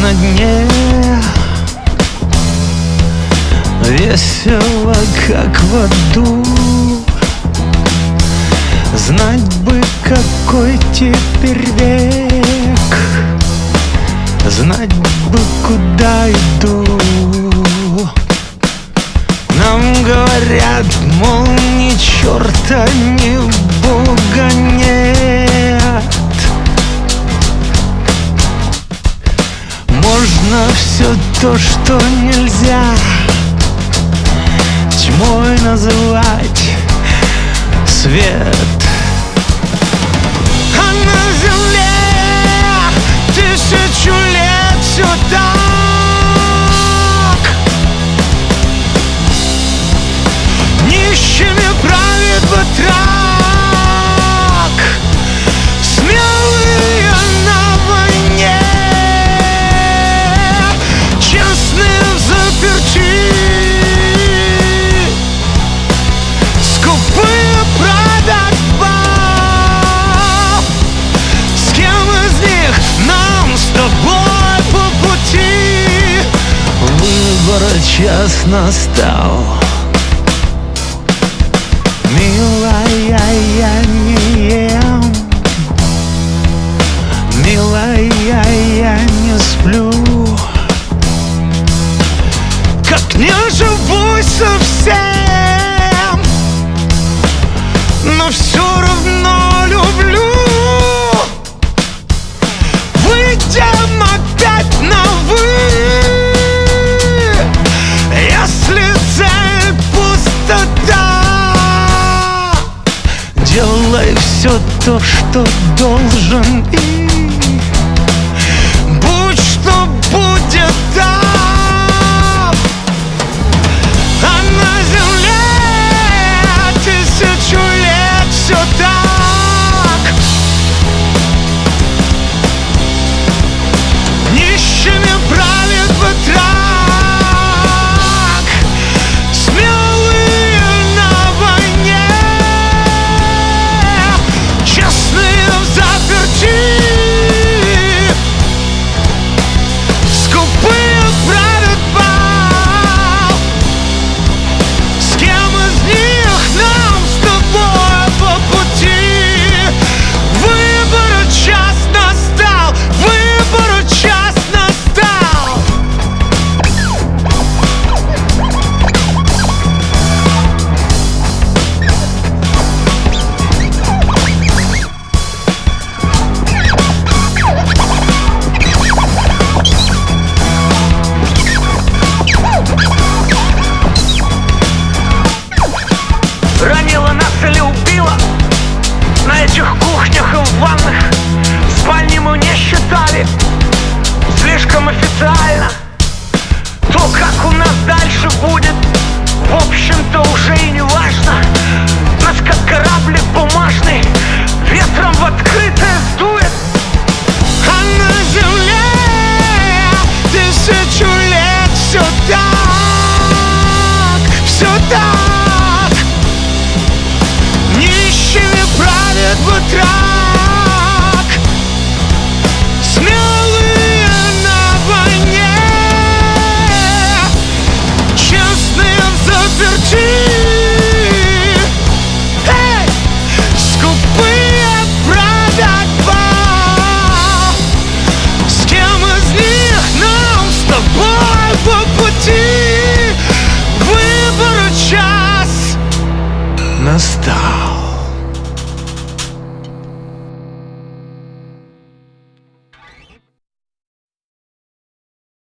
на дне, весело, как в аду. Знать бы, какой теперь век, знать бы, куда иду. Нам говорят, мол, ни черта, ни бога нет. Можно все то, что нельзя, тьмой называть свет. А на земле 1000 лет все так. Нищими правит батрак, смелые на войне, честные в заперти, скупые продать баб. С кем из них нам с тобой по пути? Выбора час настал. Милая, я не ем, милая, я не сплю, как не живу совсем, но все равно люблю. Выйдем опять на «вы», если цель пустота. Делай все то, что должен, и будь что будет там. А на земле 1000 лет все так. Нищими правит батрак, смелые на войне, честные в заперти, скупые правят бал. С кем из них нам с тобой по пути? Выбора час настал, выбора час настал. Ранила нас или убила на этих кухнях и в ваннах. Спальни мы не считали слишком официально. То, как у нас дальше будет, в общем-то уже и не важно. Нас как кораблик бумажный ветром в открытое сдует. А на земле 1000 лет все так, все так. Нищими правит батрак, смелые на войне, честные в заперти, скупые продать бал. С кем из них нам с тобой по пути? Выбора час настал.